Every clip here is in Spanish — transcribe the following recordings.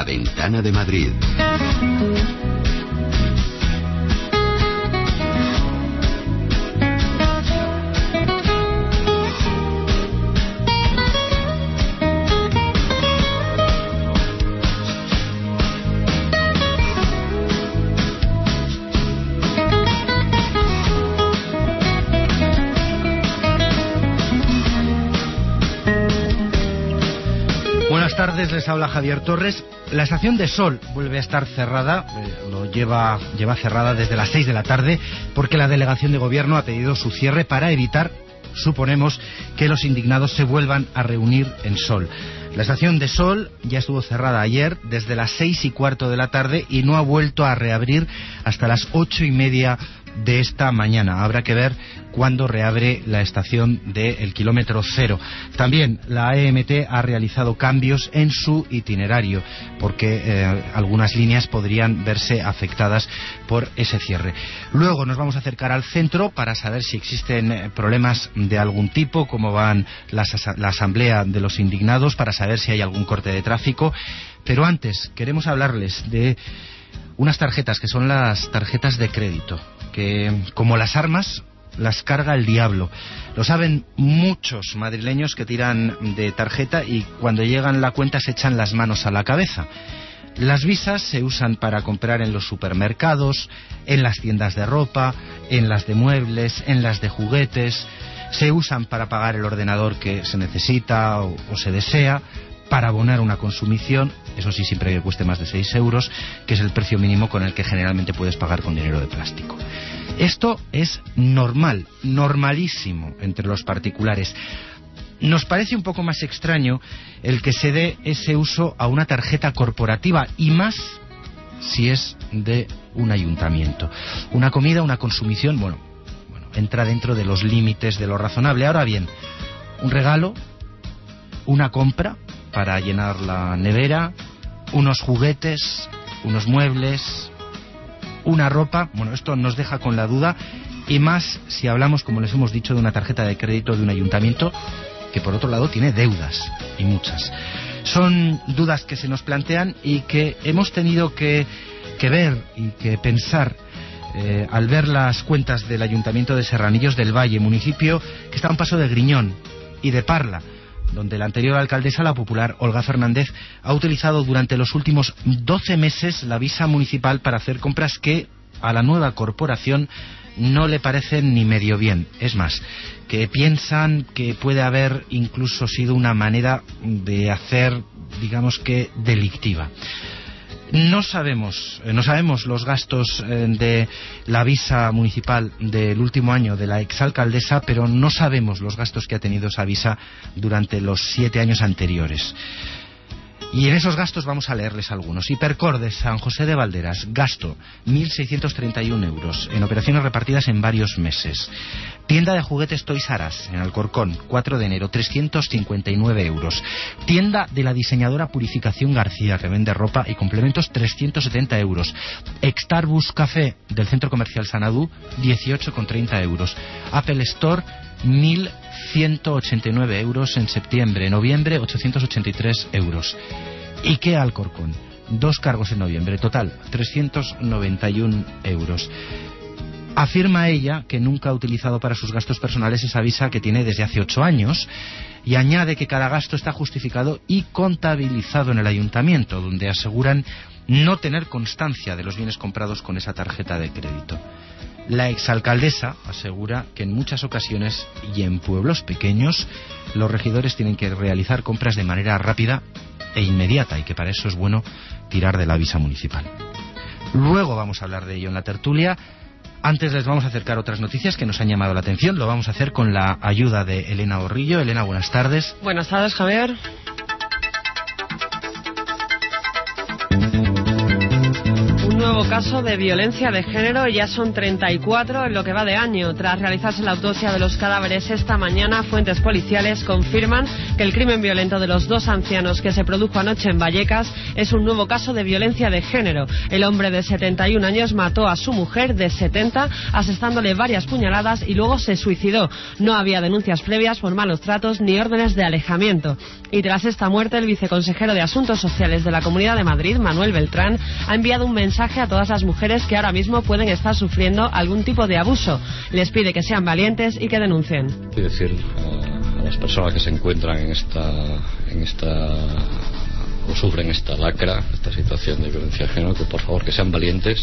ventana de Madrid. Buenas tardes, les habla Javier Torres. La estación de Sol vuelve a estar cerrada, lleva cerrada desde las 6 de la tarde porque la delegación de gobierno ha pedido su cierre para evitar, suponemos, que los indignados se vuelvan a reunir en Sol. La estación de Sol ya estuvo cerrada ayer desde las 6:15 de la tarde y no ha vuelto a reabrir hasta las 8:30 de esta mañana. Habrá que ver cuándo reabre la estación del kilómetro cero. También la EMT ha realizado cambios en su itinerario porque algunas líneas podrían verse afectadas por ese cierre. Luego nos vamos a acercar al centro para saber si existen problemas de algún tipo, cómo van la asamblea de los indignados, para saber si hay algún corte de tráfico. Pero antes queremos hablarles de unas tarjetas que son las tarjetas de crédito, que como las armas las carga el diablo. Lo saben muchos madrileños que tiran de tarjeta y cuando llegan la cuenta se echan las manos a la cabeza. Las visas se usan para comprar en los supermercados, en las tiendas de ropa, en las de muebles, en las de juguetes. Se usan para pagar el ordenador que se necesita o se desea, para abonar una consumición, eso sí, siempre que cueste más de 6 euros, que es el precio mínimo con el que generalmente puedes pagar con dinero de plástico. Esto es normal, normalísimo entre los particulares. Nos parece un poco más extraño el que se dé ese uso a una tarjeta corporativa, y más si es de un ayuntamiento. Una comida, una consumición, bueno, entra dentro de los límites de lo razonable. Ahora bien, un regalo, una compra para llenar la nevera, unos juguetes, unos muebles, una ropa, bueno, esto nos deja con la duda, y más si hablamos, como les hemos dicho, de una tarjeta de crédito de un ayuntamiento que por otro lado tiene deudas, y muchas. Son dudas que se nos plantean y que hemos tenido que ver y que pensar al ver las cuentas del Ayuntamiento de Serranillos del Valle, municipio que está a un paso de Griñón y de Parla, donde la anterior alcaldesa, la popular Olga Fernández, ha utilizado durante los últimos 12 meses la visa municipal para hacer compras que a la nueva corporación no le parecen ni medio bien. Es más, que piensan que puede haber incluso sido una manera de hacer, digamos que, delictiva. No sabemos los gastos de la visa municipal del último año de la exalcaldesa, pero no sabemos los gastos que ha tenido esa visa durante los 7 años anteriores. Y en esos gastos vamos a leerles algunos. Hipercor de San José de Valderas, gasto 1.631 euros en operaciones repartidas en varios meses. Tienda de juguetes Toys R Us en Alcorcón, 4 de enero, 359 euros. Tienda de la diseñadora Purificación García, que vende ropa y complementos, 370 euros. Extarbus Café del Centro Comercial Sanadú, 18,30 euros. Apple Store, 1.189 euros en septiembre. Noviembre, 883 euros. IKEA Alcorcón, 2 cargos en noviembre, total 391 euros. Afirma ella que nunca ha utilizado para sus gastos personales esa visa que tiene desde hace 8 años y añade que cada gasto está justificado y contabilizado en el ayuntamiento, donde aseguran no tener constancia de los bienes comprados con esa tarjeta de crédito. La exalcaldesa asegura que en muchas ocasiones y en pueblos pequeños los regidores tienen que realizar compras de manera rápida e inmediata y que para eso es bueno tirar de la visa municipal. Luego vamos a hablar de ello en la tertulia. Antes les vamos a acercar otras noticias que nos han llamado la atención. Lo vamos a hacer con la ayuda de Elena Orrillo. Elena, buenas tardes. Buenas tardes, Javier. nuevo caso de violencia de género, ya son 34 en lo que va de año. Tras realizarse la autopsia de los cadáveres esta mañana, fuentes policiales confirman que el crimen violento de los 2 ancianos que se produjo anoche en Vallecas es un nuevo caso de violencia de género. El hombre de 71 años mató a su mujer de 70, asestándole varias puñaladas y luego se suicidó. No había denuncias previas por malos tratos ni órdenes de alejamiento. Y tras esta muerte, el viceconsejero de Asuntos Sociales de la Comunidad de Madrid, Manuel Beltrán, ha enviado un mensaje a todas las mujeres que ahora mismo pueden estar sufriendo algún tipo de abuso. Les pide que sean valientes y que denuncien. Quiero decir a las personas que se encuentran en esta o sufren esta lacra, esta situación de violencia de género, que por favor que sean valientes,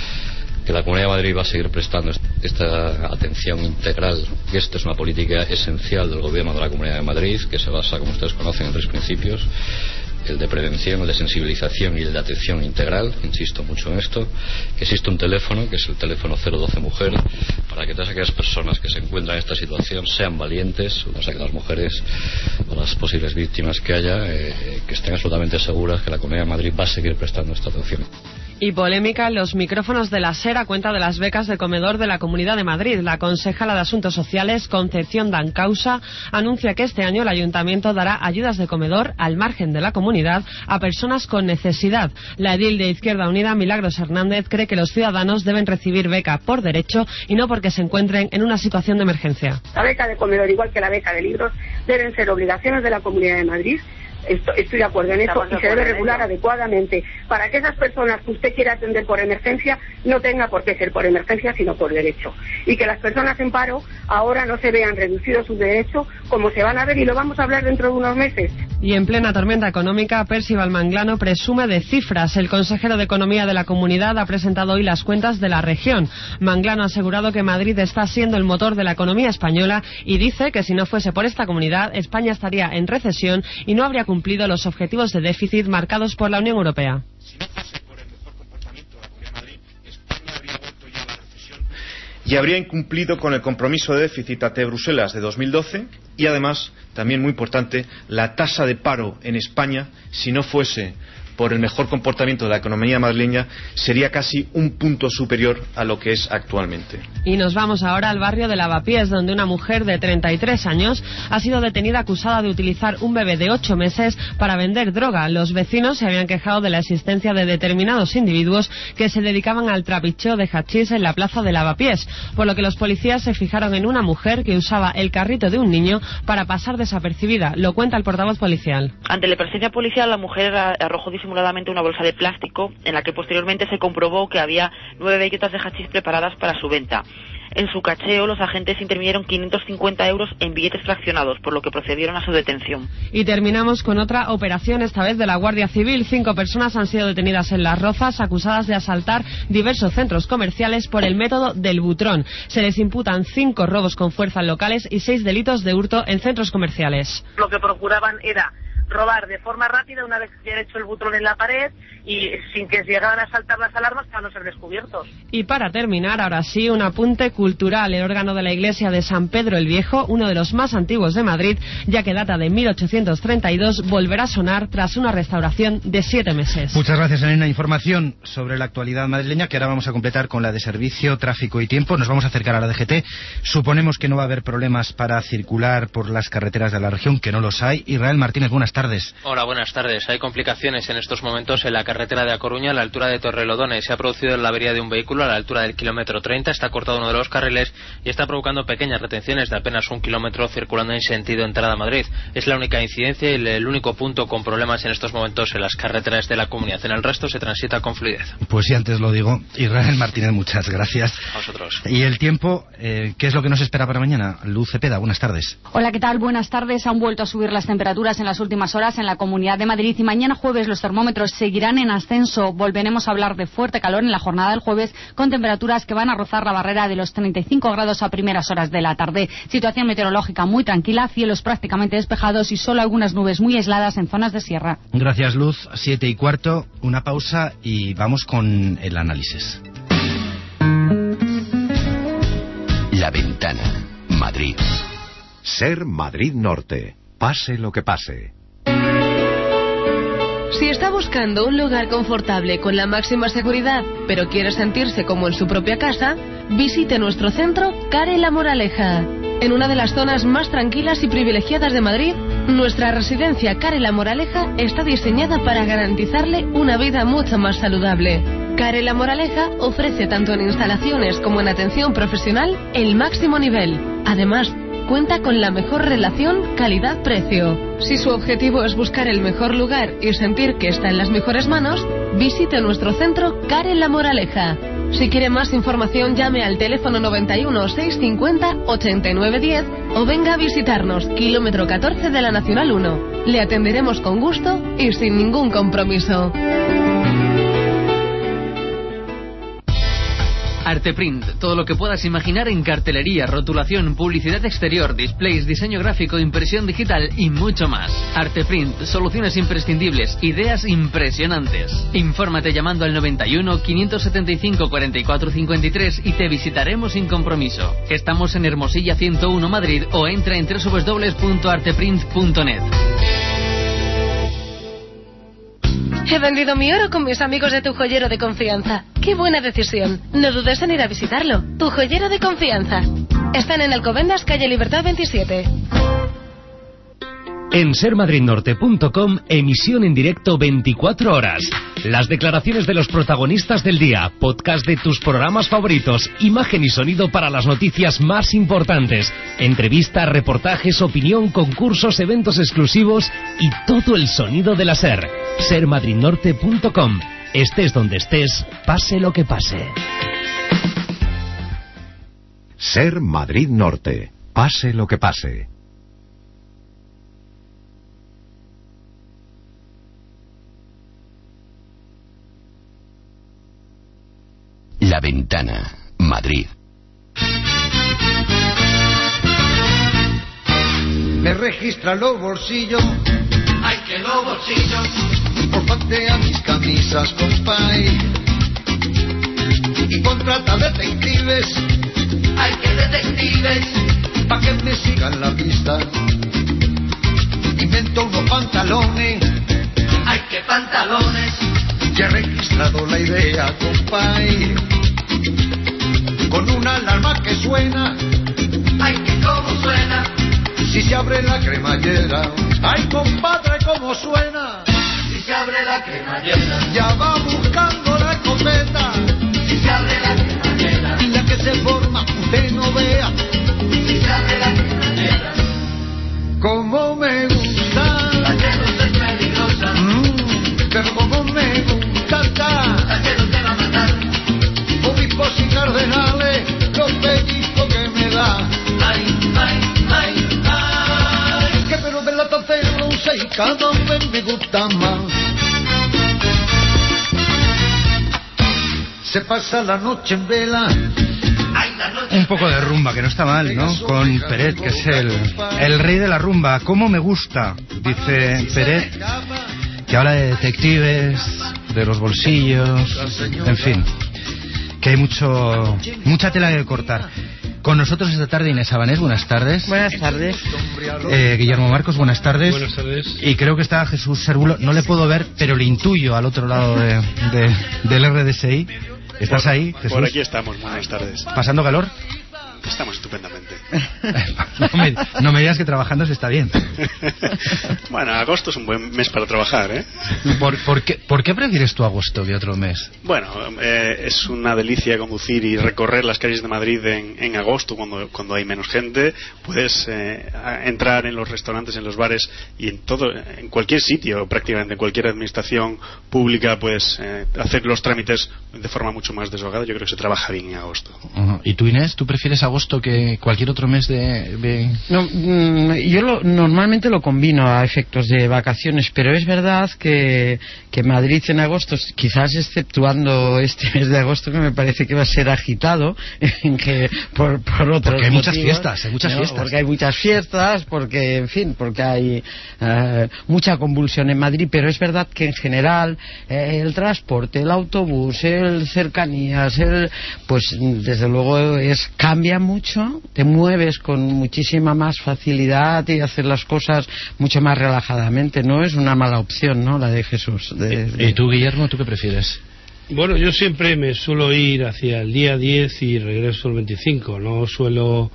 que la Comunidad de Madrid va a seguir prestando esta atención integral, que esta es una política esencial del Gobierno de la Comunidad de Madrid, que se basa, como ustedes conocen, en 3 principios: el de prevención, el de sensibilización y el de atención integral. Insisto mucho en esto, que existe un teléfono, que es el teléfono 012 Mujer, para que todas aquellas personas que se encuentran en esta situación sean valientes, o sea, que las mujeres o las posibles víctimas que haya, que estén absolutamente seguras que la Comunidad de Madrid va a seguir prestando esta atención. Y polémica en los micrófonos de la SER a cuenta de las becas de comedor de la Comunidad de Madrid. La concejala de Asuntos Sociales, Concepción Dancausa, anuncia que este año el Ayuntamiento dará ayudas de comedor al margen de la comunidad a personas con necesidad. La edil de Izquierda Unida, Milagros Hernández, cree que los ciudadanos deben recibir beca por derecho y no porque se encuentren en una situación de emergencia. La beca de comedor, igual que la beca de libros, deben ser obligaciones de la Comunidad de Madrid. Estoy de acuerdo en eso, y se debe regular adecuadamente para que esas personas que usted quiera atender por emergencia no tenga por qué ser por emergencia sino por derecho, y que las personas en paro ahora no se vean reducidos sus derechos como se van a ver, y lo vamos a hablar dentro de unos meses. Y en plena tormenta económica, Percival Manglano presume de cifras. El consejero de Economía de la Comunidad ha presentado hoy las cuentas de la región. Manglano ha asegurado que Madrid está siendo el motor de la economía española y dice que si no fuese por esta comunidad, España estaría en recesión y no habría cumplido los objetivos de déficit marcados por la Unión Europea. Si no fuese por el mejor comportamiento de la Comunidad de Madrid, España habría vuelto ya a la recesión y habría incumplido con el compromiso de déficit ante Bruselas de 2012, y además, también muy importante, la tasa de paro en España, si no fuese por el mejor comportamiento de la economía madrileña, sería casi un punto superior a lo que es actualmente. Y nos vamos ahora al barrio de Lavapiés, donde una mujer de 33 años ha sido detenida acusada de utilizar un bebé de 8 meses para vender droga. Los vecinos se habían quejado de la existencia de determinados individuos que se dedicaban al trapicheo de hachís en la plaza de Lavapiés, por lo que los policías se fijaron en una mujer que usaba el carrito de un niño para pasar desapercibida. Lo cuenta el portavoz policial. Ante la presencia policial, la mujer arrojó disimuladamente una bolsa de plástico en la que posteriormente se comprobó que había 9 bellotas de hachís preparadas para su venta. En su cacheo, los agentes intervinieron 550 euros en billetes fraccionados, por lo que procedieron a su detención. Y terminamos con otra operación, esta vez de la Guardia Civil. 5 personas han sido detenidas en Las Rozas, acusadas de asaltar diversos centros comerciales por el método del butrón. Se les imputan 5 robos con fuerza en locales y 6 delitos de hurto en centros comerciales. Lo que procuraban era robar de forma rápida una vez que habían hecho el butrón en la pared y sin que llegaran a saltar las alarmas para no ser descubiertos. Y para terminar, ahora sí, un apunte cultural. El órgano de la iglesia de San Pedro el Viejo, uno de los más antiguos de Madrid, ya que data de 1832, volverá a sonar tras una restauración de 7 meses. Muchas gracias, Elena. Información sobre la actualidad madrileña que ahora vamos a completar con la de servicio, tráfico y tiempo. Nos vamos a acercar a la DGT. Suponemos que no va a haber problemas para circular por las carreteras de la región, que no los hay. Israel Martínez, buenas tardes. Hola, buenas tardes. Hay complicaciones en estos momentos en la carretera de A Coruña, a la altura de Torrelodones. Se ha producido la avería de un vehículo a la altura del kilómetro 30. Está cortado uno de los carriles y está provocando pequeñas retenciones de apenas 1 kilómetro circulando en sentido entrada a Madrid. Es la única incidencia y el único punto con problemas en estos momentos en las carreteras de la comunidad. En el resto se transita con fluidez. Pues sí, antes lo digo. Israel Martínez, muchas gracias. A vosotros. Y el tiempo, ¿qué es lo que nos espera para mañana? Luz Cepeda, buenas tardes. Hola, ¿qué tal? Buenas tardes. Han vuelto a subir las temperaturas en las últimas horas en la Comunidad de Madrid y mañana jueves los termómetros seguirán en ascenso. Volveremos a hablar de fuerte calor en la jornada del jueves con temperaturas que van a rozar la barrera de los 35 grados a primeras horas de la tarde. Situación meteorológica muy tranquila, cielos prácticamente despejados y solo algunas nubes muy aisladas en zonas de sierra. Gracias, Luz. 7:15, una pausa y vamos con el análisis. La Ventana, Madrid. Ser Madrid Norte. Pase lo que pase. Si está buscando un lugar confortable con la máxima seguridad, pero quiere sentirse como en su propia casa, visite nuestro centro Care La Moraleja. En una de las zonas más tranquilas y privilegiadas de Madrid, nuestra residencia Care La Moraleja está diseñada para garantizarle una vida mucho más saludable. Care La Moraleja ofrece tanto en instalaciones como en atención profesional el máximo nivel. Además, cuenta con la mejor relación calidad-precio. Si su objetivo es buscar el mejor lugar y sentir que está en las mejores manos, visite nuestro centro Care La Moraleja. Si quiere más información, llame al teléfono 91 650 8910 o venga a visitarnos, kilómetro 14 de la Nacional 1. Le atenderemos con gusto y sin ningún compromiso. Arteprint, todo lo que puedas imaginar en cartelería, rotulación, publicidad exterior, displays, diseño gráfico, impresión digital y mucho más. Arteprint, soluciones imprescindibles, ideas impresionantes. Infórmate llamando al 91 575 44 53 y te visitaremos sin compromiso. Estamos en Hermosilla 101 Madrid o entra en www.arteprint.net. He vendido mi oro con mis amigos de Tu Joyero de Confianza. ¡Qué buena decisión! No dudes en ir a visitarlo. Tu Joyero de Confianza. Están en Alcobendas, calle Libertad 27. En sermadridnorte.com, emisión en directo 24 horas. Las declaraciones de los protagonistas del día, podcast de tus programas favoritos, imagen y sonido para las noticias más importantes, entrevistas, reportajes, opinión, concursos, eventos exclusivos y todo el sonido de la SER. sermadridnorte.com. Estés donde estés, pase lo que pase. Ser Madrid Norte. Pase lo que pase. La Ventana, Madrid. Me registra los bolsillos. Ay, que los bolsillos. Por parte a mis camisas, compay. Y contrata detectives. Ay, que detectives. Pa' que me sigan la pista. Invento unos pantalones. Ay, que pantalones. Ya he registrado la idea, compay. Con una alarma que suena. Ay, que cómo suena. Si se abre la cremallera. Ay, compadre, cómo suena. Si se abre la cremallera. Ya va buscando la escopeta. Si se abre la cremallera. La que se forma, usted no vea. Si se abre la cremallera. Como me gusta. La que no es peligrosa. Pero como me gusta estar. La que no te va a matar. Obispos y cardenales, los pellizcos que me da. Ay, ay, ay, ay. Que pero de la tercera no sé y cada vez me gusta más. Se pasa la noche en vela. Un poco de rumba, que no está mal, ¿no? Con Peret, que es el rey de la rumba. ¿Cómo me gusta? Dice Peret, que habla de detectives, de los bolsillos, en fin, que hay mucha tela que cortar. Con nosotros esta tarde Inés Abanés, buenas tardes. Buenas tardes. Guillermo Marcos, buenas tardes. Buenas tardes. Y creo que está Jesús Servulo, no le puedo ver, pero le intuyo al otro lado del RDSI. ¿Estás ahí, Jesús? Por aquí estamos, buenas tardes. ¿Pasando calor? Estamos estupendamente. No me digas que trabajando se está bien. Bueno, agosto es un buen mes para trabajar, ¿eh? ¿Por qué prefieres tú agosto que otro mes? Bueno, es una delicia conducir y recorrer las calles de Madrid en agosto cuando hay menos gente. Puedes entrar en los restaurantes, en los bares y en cualquier sitio, prácticamente en cualquier administración pública puedes hacer los trámites de forma mucho más desahogada. Yo creo que se trabaja bien en agosto. ¿Y tú, Inés, tú prefieres agosto que cualquier otro mes de...? No, yo normalmente lo combino a efectos de vacaciones, pero es verdad que Madrid en agosto, quizás exceptuando este mes de agosto que me parece que va a ser agitado, que por otros porque hay muchas motivos, fiestas, porque hay muchas fiestas, porque hay mucha convulsión en Madrid, pero es verdad que en general el transporte, el autobús, el cercanías, pues desde luego cambia cambia mucho, te mueves con muchísima más facilidad y haces las cosas mucho más relajadamente. No es una mala opción, ¿no?, la de Jesús. ¿Y tú, Guillermo, tú qué prefieres? Bueno, yo siempre me suelo ir hacia el día 10 y regreso el 25. No suelo...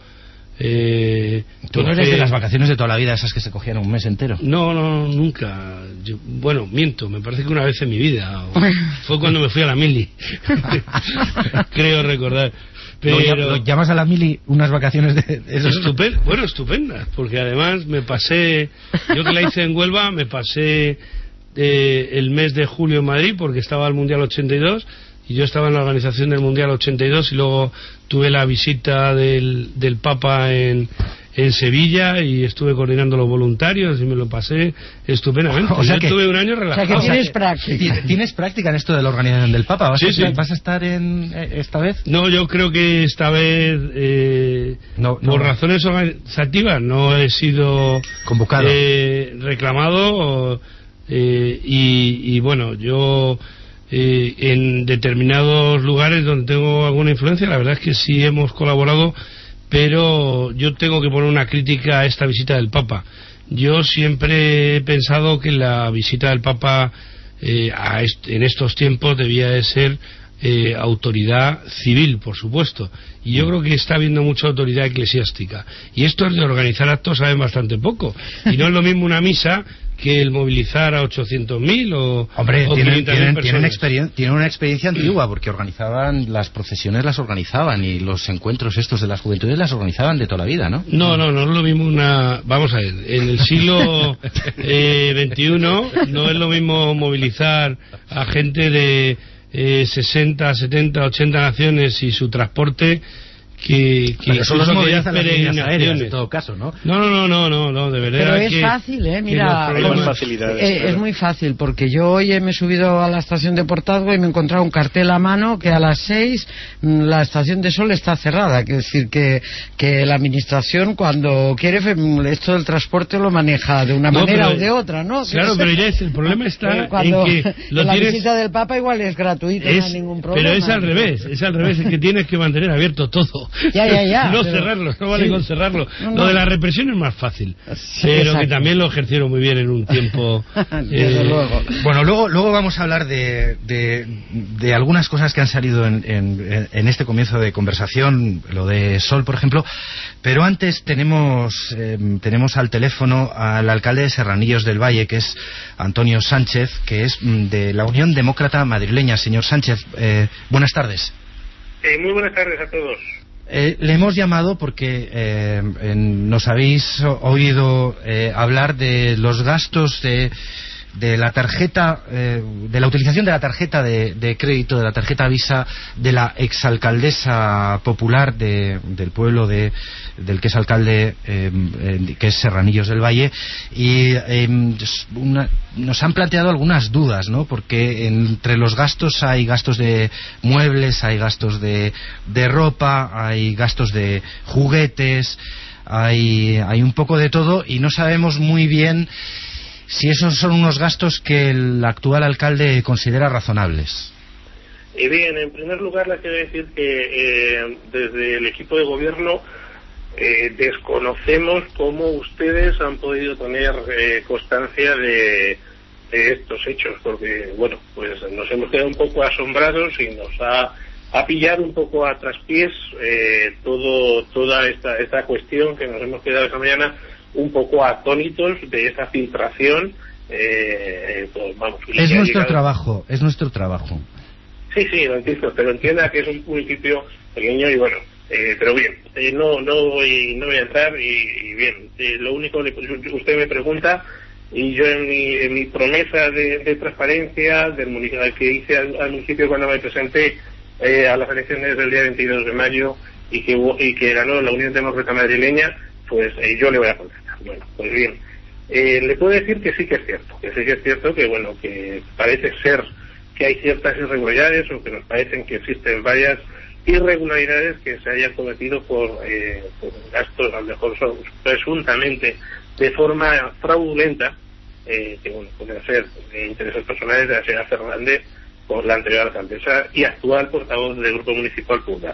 ¿Tú no eres de las vacaciones de toda la vida, esas que se cogían un mes entero? No, nunca. Bueno, miento, me parece que una vez en mi vida. Fue cuando me fui a la mili. Creo recordar. Pero ¿Lo llamas a la mili unas vacaciones de esos? Estupendas, porque además me pasé, yo que la hice en Huelva, me pasé el mes de julio en Madrid, porque estaba el Mundial 82, y yo estaba en la organización del Mundial 82, y luego tuve la visita del Papa en Sevilla, y estuve coordinando los voluntarios y me lo pasé estupendamente. O sea, yo tuve un año relajado. O sea, que tienes práctica. ¿Tienes práctica en esto de la organización del Papa? ¿Vas a estar esta vez? No, yo creo que esta vez, por razones organizativas, no he sido convocado, reclamado, y bueno, yo... en determinados lugares donde tengo alguna influencia, la verdad es que sí hemos colaborado, pero yo tengo que poner una crítica a esta visita del Papa. Yo siempre he pensado que la visita del Papa en estos tiempos debía de ser autoridad civil, por supuesto, y yo creo que está habiendo mucha autoridad eclesiástica, y esto es de organizar actos saben bastante poco, y no es lo mismo una misa que el movilizar a 800.000 o... Hombre, o tienen una experiencia antigua, porque organizaban las procesiones, y los encuentros estos de las juventudes las organizaban de toda la vida, ¿no? No es lo mismo vamos a ver, en el siglo XXI no es lo mismo movilizar a gente de 60, 70, 80 naciones y su transporte que eso los movilizan las líneas aéreas, en en todo caso, ¿no? No, de verdad. Pero es fácil, mira, es muy fácil, porque yo hoy me he subido a la estación de Portazgo y me he encontrado un cartel a mano que a las 6 la estación de Sol está cerrada. Es decir, que la administración, cuando quiere, esto del transporte lo maneja de una manera o de otra, ¿no? Claro, pero Inés, el problema está en que la visita del Papa igual es gratuita, no hay ningún problema. Pero es al revés, es que tienes que mantener abierto todo. Ya. No cerrarlo, no vale con cerrarlo. Lo de la represión es más fácil, pero exacto, que también lo ejercieron muy bien en un tiempo. Desde luego. Bueno, luego vamos a hablar de algunas cosas que han salido en este comienzo de conversación, lo de Sol, por ejemplo, pero antes tenemos al teléfono al alcalde de Serranillos del Valle, que es Antonio Sánchez, que es de la Unión Demócrata Madrileña. Señor Sánchez, buenas tardes. Muy buenas tardes a todos. Le hemos llamado porque nos habéis oído hablar de los gastos de la tarjeta, de la utilización de la tarjeta de crédito, de la tarjeta Visa de la exalcaldesa popular del pueblo del que es alcalde, que es Serranillos del Valle, y nos han planteado algunas dudas, ¿no? Porque entre los gastos hay gastos de muebles, hay gastos de ropa, hay gastos de juguetes, hay un poco de todo, y no sabemos muy bien si esos son unos gastos que el actual alcalde considera razonables. Y bien, en primer lugar les quiero decir que desde el equipo de gobierno desconocemos cómo ustedes han podido tener constancia de estos hechos, porque bueno, pues nos hemos quedado un poco asombrados y nos ha pillado un poco a traspiés toda esta cuestión, que nos hemos quedado esta mañana un poco atónitos de esa filtración. Pues vamos, es nuestro trabajo. Sí, lo entiendo, pero entienda que es un municipio pequeño y bueno, pero bien, no voy a entrar y bien, lo único que usted me pregunta, y yo en mi promesa de transparencia del municipio que hice al municipio cuando me presenté a las elecciones del día 22 de mayo y que ganó la Unión Demócrata Madrileña, pues yo le voy a contestar. Bueno, pues bien, le puedo decir que sí que es cierto, que bueno, que parece ser que hay ciertas irregularidades, o que nos parecen que existen varias irregularidades que se hayan cometido por gastos, a lo mejor son presuntamente de forma fraudulenta, que bueno, pueden ser de intereses personales de la señora Fernández, por la anterior alcaldesa y actual portavoz del Grupo Municipal Popular.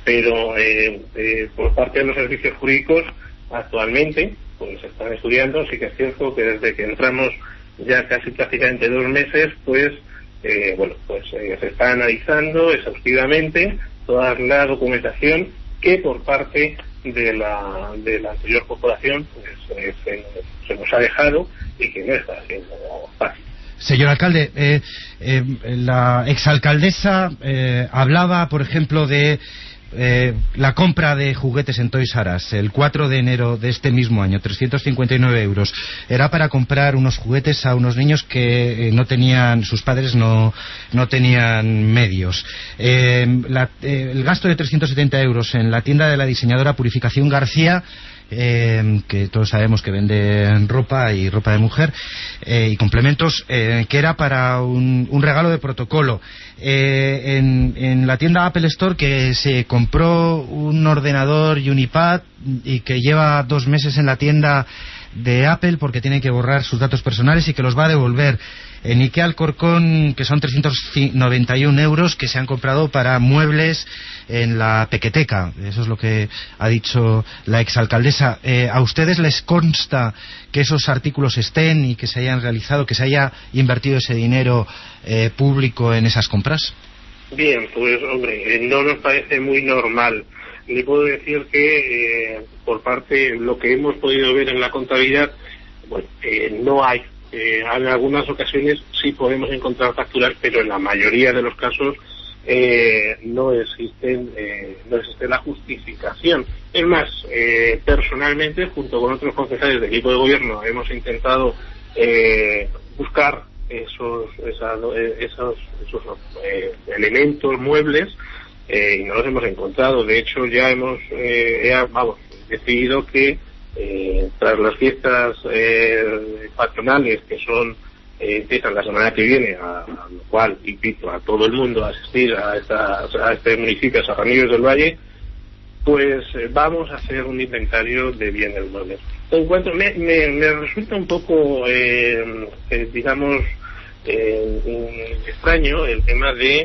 pero por parte de los servicios jurídicos actualmente pues están estudiando. Sí que es cierto que desde que entramos ya casi prácticamente 2 meses, pues se está analizando exhaustivamente toda la documentación que por parte de la anterior corporación pues, se nos ha dejado y que no está siendo fácil. Señor alcalde, la exalcaldesa hablaba, por ejemplo, de la compra de juguetes en Toys R Us el 4 de enero de este mismo año, 359 euros. Era para comprar unos juguetes a unos niños que no tenían, sus padres no tenían medios. El gasto de 370 euros en la tienda de la diseñadora Purificación García, que todos sabemos que vende ropa y ropa de mujer y complementos, que era para un regalo de protocolo. En la tienda Apple Store, que se compró un ordenador y un iPad y que lleva 2 meses en la tienda de Apple porque tiene que borrar sus datos personales y que los va a devolver. En Ikea Alcorcón, que son 391 euros que se han comprado para muebles en la Pequeteca. Eso es lo que ha dicho la exalcaldesa. ¿A ustedes les consta que esos artículos estén y que se hayan realizado, que se haya invertido ese dinero público en esas compras? Bien, pues hombre, no nos parece muy normal. Le puedo decir que por parte de lo que hemos podido ver en la contabilidad, no hay. En algunas ocasiones sí podemos encontrar facturas, pero en la mayoría de los casos no existe la justificación. Es más, personalmente, junto con otros concejales del equipo de gobierno, hemos intentado buscar esos elementos, muebles, y no los hemos encontrado. De hecho, ya hemos decidido que tras las fiestas patronales, que empiezan la semana que viene, a lo cual invito a todo el mundo a asistir a este municipio, a Serranillos del Valle, pues vamos a hacer un inventario de bienes muebles. Me resulta un poco extraño el tema de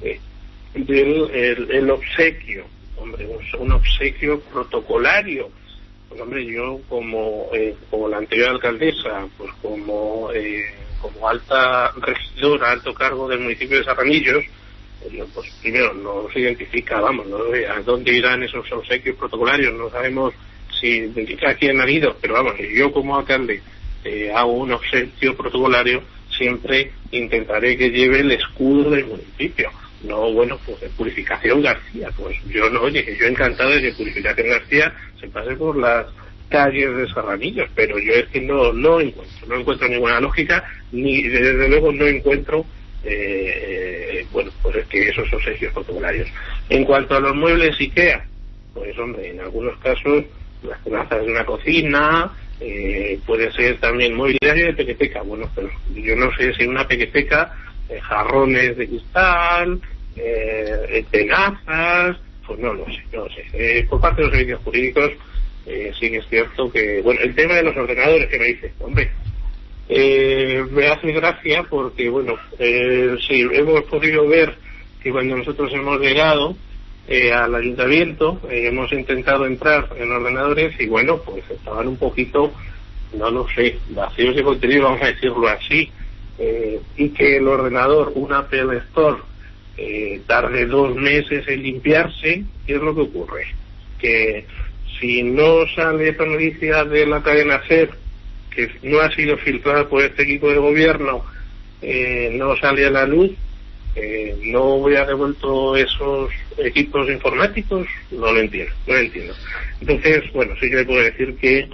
el obsequio, hombre, un obsequio protocolario. Pues hombre, yo como la anterior alcaldesa, pues como alta regidora, alto cargo del municipio de Serranillos, pues primero no se identifica, no sé a dónde irán esos obsequios protocolarios, no sabemos si identifica a quién han ido, pero yo como alcalde hago un obsequio protocolario, siempre intentaré que lleve el escudo del municipio. No, pues de Purificación García, pues yo encantado de que Purificación García se pase por las calles de Serranillos, pero yo es que no encuentro ninguna lógica, ni desde luego no encuentro pues es que esos obsequios protocolarios. En cuanto a los muebles IKEA, pues hombre, en algunos casos las tenazas de una cocina, puede ser también mobiliario de pequeteca, pero yo no sé si una pequeteca, jarrones de cristal, tenazas, pues no lo sé. Por parte de los servicios jurídicos, sí que es cierto que, el tema de los ordenadores que me dice, hombre, me hace gracia porque, sí, hemos podido ver que cuando nosotros hemos llegado al ayuntamiento, hemos intentado entrar en ordenadores y, pues estaban un poquito, no lo sé, vacíos de contenido, vamos a decirlo así, y que el ordenador, un Apple Store, tarde 2 meses en limpiarse. ¿Qué es lo que ocurre? Que si no sale esta noticia de la cadena SER, que no ha sido filtrada por este equipo de gobierno, no sale a la luz, no hubiera devuelto esos equipos informáticos, no lo entiendo. Entonces, sí que le puedo decir que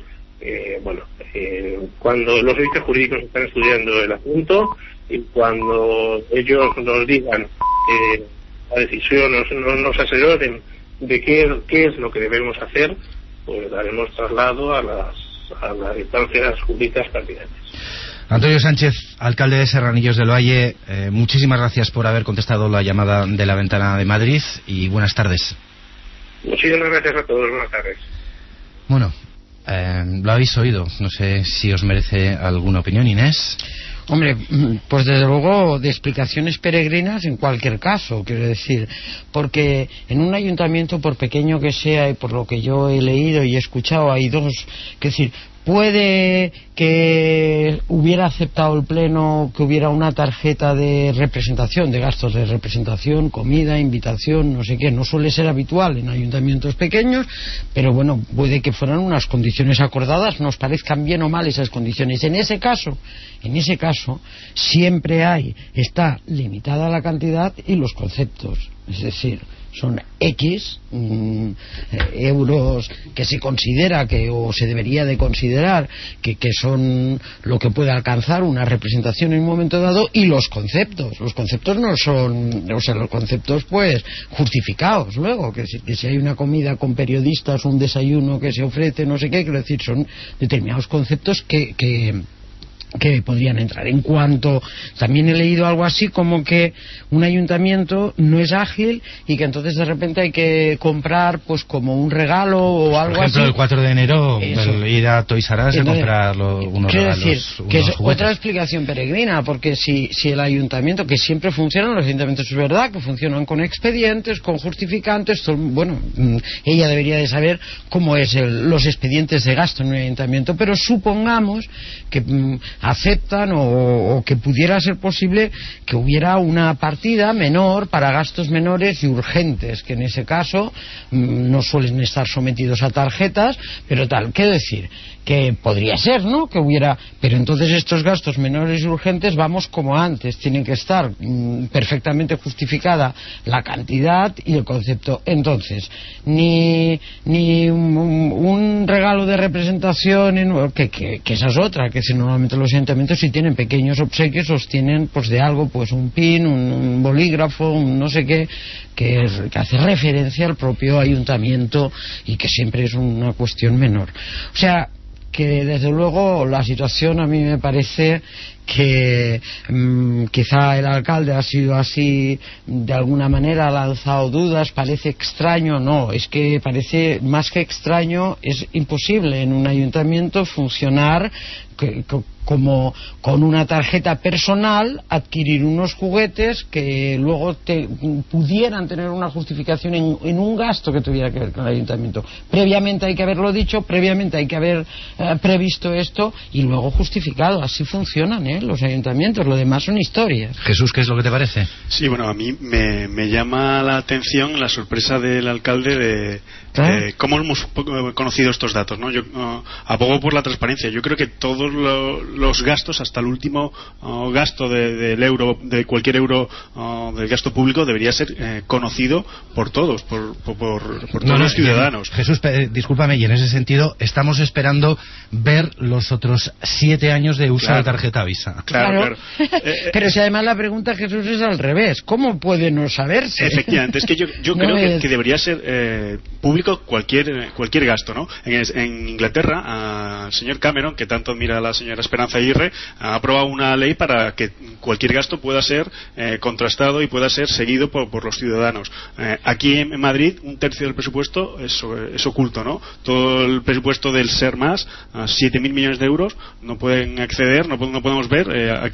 cuando los servicios jurídicos están estudiando el asunto y cuando ellos nos digan la decisión, nos asesoren de qué es lo que debemos hacer, pues daremos traslado a las instancias jurídicas pertinentes. Antonio Sánchez, alcalde de Serranillos del Valle, muchísimas gracias por haber contestado la llamada de la Ventana de Madrid y buenas tardes. Muchísimas gracias a todos, buenas tardes. Lo habéis oído, no sé si os merece alguna opinión, Inés. Hombre, pues desde luego de explicaciones peregrinas en cualquier caso, quiero decir, porque en un ayuntamiento, por pequeño que sea y por lo que yo he leído y he escuchado, hay dos, que decir, puede que hubiera aceptado el Pleno que hubiera una tarjeta de representación, de gastos de representación, comida, invitación, no sé qué. No suele ser habitual en ayuntamientos pequeños, pero bueno, puede que fueran unas condiciones acordadas, nos parezcan bien o mal esas condiciones. En ese caso, siempre está limitada la cantidad y los conceptos. Es decir, son X euros que se considera o se debería de considerar que son lo que puede alcanzar una representación en un momento dado, y los conceptos no son, o sea, los conceptos pues justificados luego, que si hay una comida con periodistas, un desayuno que se ofrece, no sé qué, quiero decir, son determinados conceptos que podrían entrar. En cuanto, también he leído algo así como que un ayuntamiento no es ágil y que entonces de repente hay que comprar pues como un regalo o algo por ejemplo, así. el 4 de enero ir a Toys R Us y comprar unos quiero regalos, decir que es juguetes. otra explicación peregrina, porque si el ayuntamiento, que siempre funcionan los ayuntamientos, es verdad que funcionan con expedientes, con justificantes, ella debería de saber cómo es los expedientes de gasto en un ayuntamiento, pero supongamos que aceptan o que pudiera ser posible que hubiera una partida menor para gastos menores y urgentes, que en ese caso no suelen estar sometidos a tarjetas, pero tal, quiero decir que podría ser, ¿no?, que hubiera, pero entonces estos gastos menores y urgentes vamos como antes, tienen que estar perfectamente justificada la cantidad y el concepto. Entonces ni un regalo de representación que esa es otra, que si normalmente los ayuntamientos, si tienen pequeños obsequios, los tienen pues de algo, pues un pin, un bolígrafo, un no sé qué, que hace referencia al propio ayuntamiento y que siempre es una cuestión menor. O sea, que desde luego la situación a mí me parece que quizá el alcalde ha sido así, de alguna manera ha lanzado dudas, parece extraño, no, es que parece más que extraño, es imposible en un ayuntamiento funcionar como con una tarjeta personal, adquirir unos juguetes que luego pudieran tener una justificación en un gasto que tuviera que ver con el ayuntamiento. Previamente hay que haberlo dicho, previamente hay que haber previsto esto y luego justificado. Así funcionan los ayuntamientos, lo demás son historias. Jesús, ¿qué es lo que te parece? Sí, bueno, a mí me llama la atención la sorpresa del alcalde de cómo hemos conocido estos datos, ¿no? Yo abogo por la transparencia. Yo creo que todos los gastos, hasta el último gasto del euro, de cualquier euro del gasto público, debería ser conocido por todos, por todos los ciudadanos. Jesús, discúlpame, y en ese sentido estamos esperando ver los otros 7 años de uso de tarjeta Visa. Claro. Pero si además la pregunta, Jesús, es al revés, ¿cómo puede no saberse? Efectivamente, es que yo creo que debería ser público cualquier gasto, ¿no? En Inglaterra, el señor Cameron, que tanto admira a la señora Esperanza Aguirre, ha aprobado una ley para que cualquier gasto pueda ser contrastado y pueda ser seguido por los ciudadanos. Aquí en Madrid, 1/3 del presupuesto es oculto, ¿no? Todo el presupuesto del SER+, 7.000 millones de euros, no pueden acceder, no podemos ver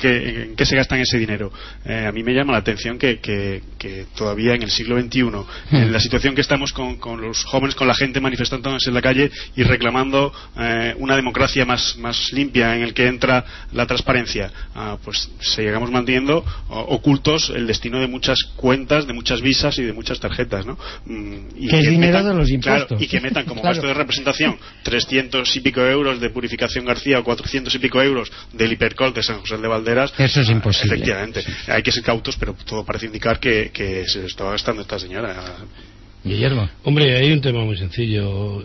en qué se gastan ese dinero. A mí me llama la atención que todavía en el siglo XXI, en la situación que estamos con los jóvenes, con la gente manifestándose en la calle y reclamando una democracia más limpia, en el que entra la transparencia, pues seguimos manteniendo ocultos el destino de muchas cuentas, de muchas visas y de muchas tarjetas, ¿no? Que es dinero de los impuestos. Claro, y que metan como gasto de representación 300 y pico euros de Purificación García o 400 y pico euros del Hipercol de San José de Valderas. Eso es imposible. Efectivamente, hay que ser cautos, pero todo parece indicar que se estaba gastando esta señora. Guillermo. Hombre, hay un tema muy sencillo.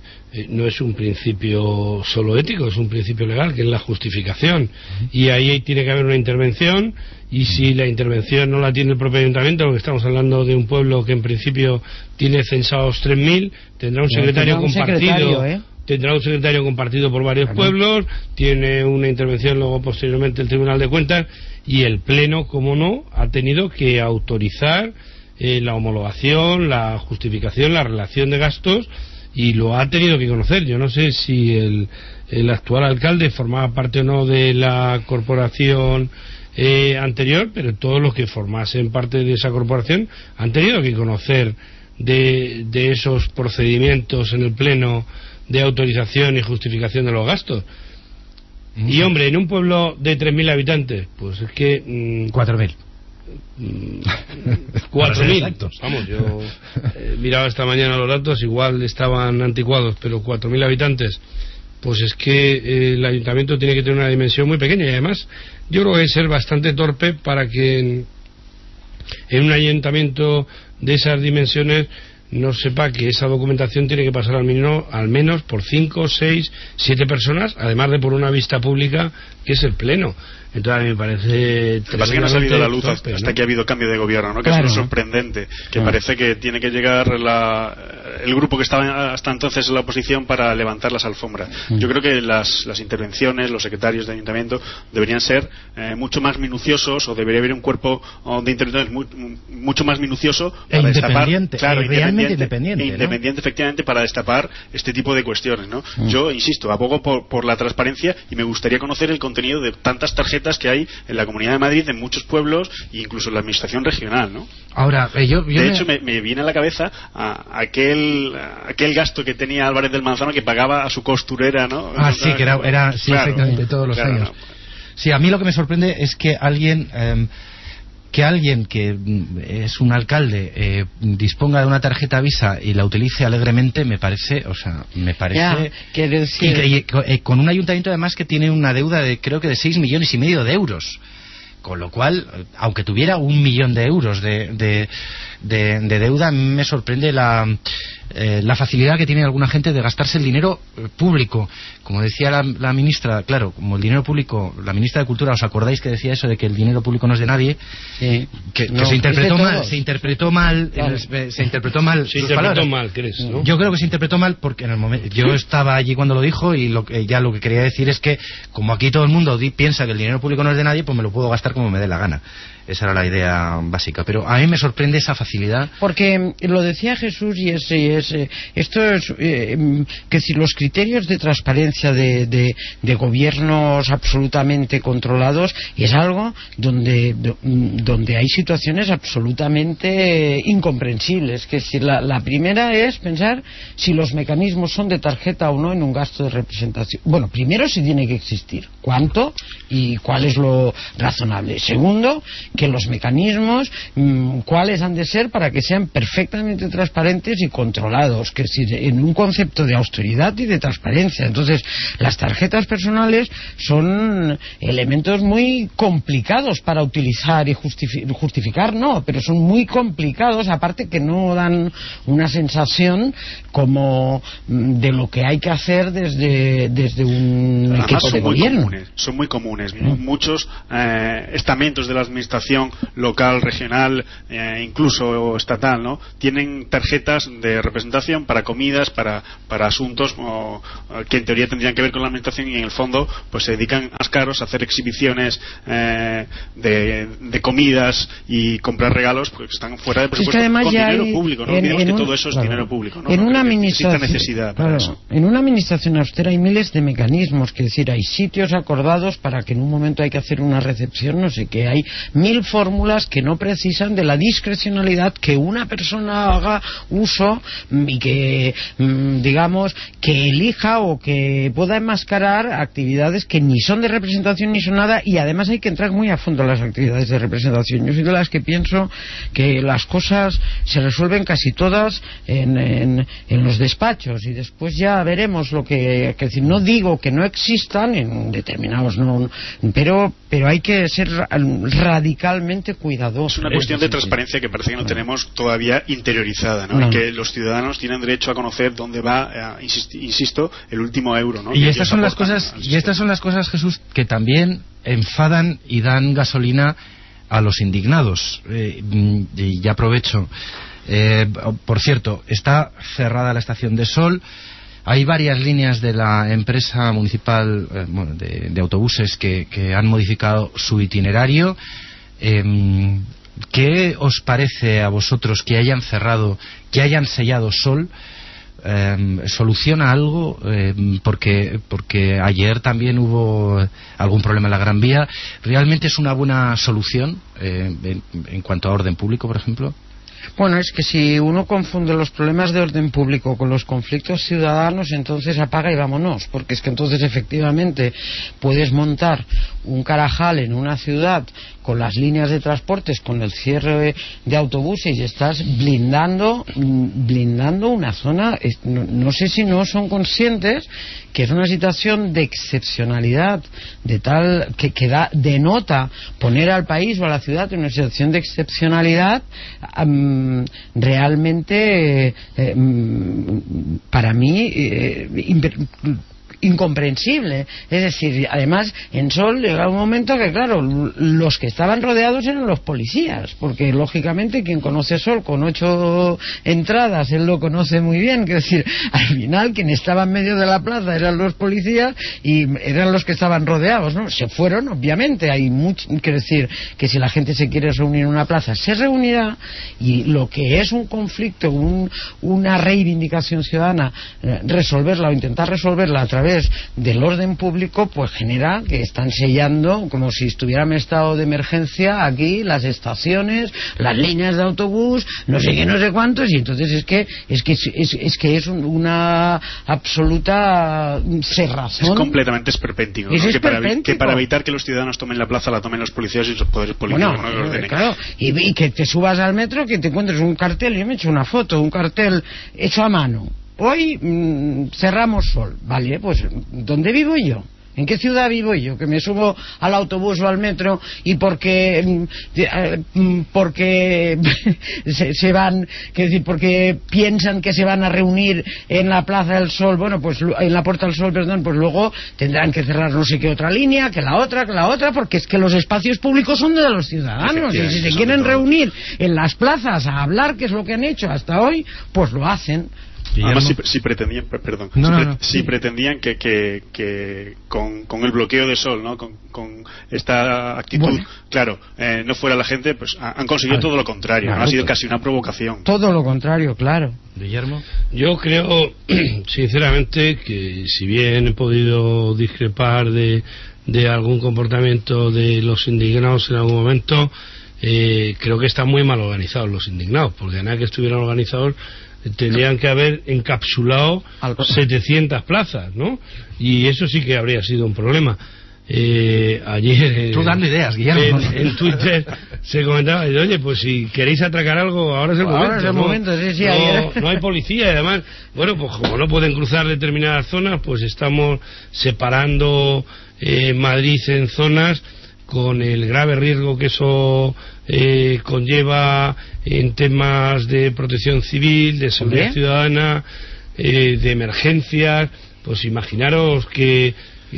No es un principio solo ético, es un principio legal, que es la justificación. Y ahí tiene que haber una intervención, y si la intervención no la tiene el propio ayuntamiento, porque estamos hablando de un pueblo que en principio tiene censados 3.000, tendrá un secretario compartido. Tendrá un secretario compartido por varios pueblos, tiene una intervención luego posteriormente el Tribunal de Cuentas, y el Pleno, como no, ha tenido que autorizar la homologación, la justificación, la relación de gastos, y lo ha tenido que conocer. Yo no sé si el actual alcalde formaba parte o no de la corporación anterior, pero todos los que formasen parte de esa corporación han tenido que conocer de esos procedimientos en el pleno de autorización y justificación de los gastos. Y hombre, en un pueblo de 3.000 habitantes, pues es que 4.000. 4.000. Vamos, yo miraba esta mañana los datos, igual estaban anticuados, pero 4.000 habitantes, pues es que el ayuntamiento tiene que tener una dimensión muy pequeña, y además yo creo que hay que ser bastante torpe para que en un ayuntamiento de esas dimensiones no sepa que esa documentación tiene que pasar al menos por 5, 6, 7 personas, además de por una vista pública que es el pleno. Entonces a mí me parece... Pasa que no ha salido a la luz hasta que ha habido cambio de gobierno, ¿no? Que es sorprendente, que parece que tiene que llegar el grupo que estaba hasta entonces en la oposición para levantar las alfombras. Yo creo que las intervenciones, los secretarios de ayuntamiento deberían ser mucho más minuciosos, o debería haber un cuerpo de intervenciones mucho más minucioso para independiente, destapar, realmente independiente, independiente, efectivamente, para destapar este tipo de cuestiones, ¿no? Yo insisto, abogo por la transparencia, y me gustaría conocer el contenido de tantas tarjetas que hay en la Comunidad de Madrid, en muchos pueblos e incluso en la administración regional, ¿no? Ahora, de hecho me viene a la cabeza aquel gasto que tenía Álvarez del Manzano, que pagaba a su costurera, ¿no? Sí, que era sí, claro, exactamente, todos los años. No. Sí, a mí lo que me sorprende es que alguien que es un alcalde y con una tarjeta Visa y la utilice alegremente, me parece y con un ayuntamiento además que tiene una deuda de creo que de 6,5 millones de euros, con lo cual, aunque tuviera 1 millón de euros de deuda, a mí me sorprende la facilidad que tiene alguna gente de gastarse el dinero público. Como decía la ministra, claro, como el dinero público, la ministra de Cultura, ¿os acordáis que decía eso de que el dinero público no es de nadie? Que se interpretó mal, ¿crees? ¿No? Yo creo que se interpretó mal porque en el momento, yo estaba allí cuando lo dijo, y lo que quería decir es que como aquí todo el mundo piensa que el dinero público no es de nadie, pues me lo puedo gastar como me dé la gana. Esa era la idea básica, pero a mí me sorprende esa facilidad. Porque lo decía Jesús, y esto es que si los criterios de transparencia de gobiernos absolutamente controlados es algo donde hay situaciones absolutamente incomprensibles. Que si la primera es pensar si los mecanismos son de tarjeta o no en un gasto de representación. Bueno, primero, si tiene que existir, cuánto y cuál es lo razonable. Segundo, que los mecanismos cuáles han de ser para que sean perfectamente transparentes y controlados, que si en un concepto de austeridad y de transparencia. Entonces, las tarjetas personales son elementos muy complicados para utilizar y justificar, no, pero son muy complicados, aparte que no dan una sensación como de lo que hay que hacer desde un equipo de gobierno. Son muy comunes. Muchos estamentos de la administración local, regional, incluso estatal, ¿no? Tienen tarjetas de representación para comidas, para asuntos que en teoría tendrían que ver con la administración, y en el fondo pues se dedican a caros a hacer exhibiciones de comidas y comprar regalos, pues que están fuera de presupuesto, con dinero público. No olvidemos que todo eso es dinero público, ¿no? En una administración, necesidad para eso. En una administración austera hay miles de mecanismos, que decir, hay sitios acordados para que en un momento hay que hacer una recepción, no sé qué, hay 1000 fórmulas que no precisan de la discrecionalidad que una persona haga uso y que digamos que elija o que pueda enmascarar actividades que ni son de representación ni son nada, y además hay que entrar muy a fondo en las actividades de representación. Yo soy de las que pienso que las cosas se resuelven casi todas en los despachos, y después ya veremos lo que decir. No digo que no existan en determinados, no, pero hay que ser radicalmente cuidadosos. Es una cuestión de transparencia que parece que no tenemos todavía interiorizada, ¿no? Y que los ciudadanos tienen derecho a conocer dónde va, insisto, el último euro, ¿no? Y estas son las cosas, Jesús, que también enfadan y dan gasolina a los indignados. Y ya aprovecho. Por cierto, está cerrada la estación de Sol. Hay varias líneas de la empresa municipal de autobuses que han modificado su itinerario. ¿Qué os parece a vosotros que hayan cerrado, que hayan sellado Sol soluciona algo, porque ayer también hubo algún problema en la Gran Vía. ¿Realmente es una buena solución en cuanto a orden público, por ejemplo? Bueno, es que si uno confunde los problemas de orden público con los conflictos ciudadanos, entonces apaga y vámonos, porque es que entonces efectivamente puedes montar un Carajal en una ciudad con las líneas de transportes, con el cierre de autobuses, y estás blindando una zona. No sé si no son conscientes que es una situación de excepcionalidad, de tal que denota poner al país o a la ciudad en una situación de excepcionalidad realmente para mí incomprensible. Es decir, además en Sol llega un momento que, claro, los que estaban rodeados eran los policías, porque lógicamente quien conoce Sol con 8 entradas, él lo conoce muy bien. Quiero decir, al final quien estaba en medio de la plaza eran los policías y eran los que estaban rodeados, ¿no? Se fueron, obviamente. Hay mucho, quiero decir, que si la gente se quiere reunir en una plaza, se reunirá, y lo que es un conflicto, una reivindicación ciudadana, resolverla o intentar resolverla a través del orden público, pues genera que están sellando, como si estuviera en estado de emergencia aquí, las estaciones, las líneas de autobús, no sé qué, no sé cuántos, y entonces es que es una absoluta cerrazón. Es completamente esperpéntico, ¿no? Que para evitar que los ciudadanos tomen la plaza, la tomen los policías y los poderes políticos. Bueno, claro, y que te subas al metro, que te encuentres un cartel, yo me he hecho una foto, un cartel hecho a mano. Hoy cerramos Sol. Vale, pues ¿dónde vivo yo? ¿En qué ciudad vivo yo? Que me subo al autobús o al metro y porque se van, que decir, porque piensan que se van a reunir en la Plaza del Sol, bueno, pues en la Puerta del Sol, perdón, pues luego tendrán que cerrar no sé qué otra línea, que la otra, porque es que los espacios públicos son de los ciudadanos, y si se quieren reunir en las plazas a hablar, que es lo que han hecho hasta hoy, pues lo hacen. Además, si pretendían, si pretendían que con el bloqueo de Sol, ¿no? con esta actitud, claro, no fuera la gente, pues han conseguido todo lo contrario, claro, ha sido casi una provocación. Todo lo contrario, claro. Guillermo. Yo creo, sinceramente, que si bien he podido discrepar de algún comportamiento de los indignados en algún momento, creo que están muy mal organizados los indignados, porque a nada que estuvieran organizados tendrían que haber encapsulado 700 plazas, ¿no? Y eso sí que habría sido un problema. Ayer tú dando ideas, Guillermo. En Twitter se comentaba, oye, pues si queréis atracar algo, ahora es el momento. Ahora es el momento, sí, no hay policía, y además, bueno, pues como no pueden cruzar determinadas zonas, pues estamos separando Madrid en zonas, con el grave riesgo que eso conlleva en temas de protección civil, de seguridad ciudadana, de emergencias. Pues imaginaros que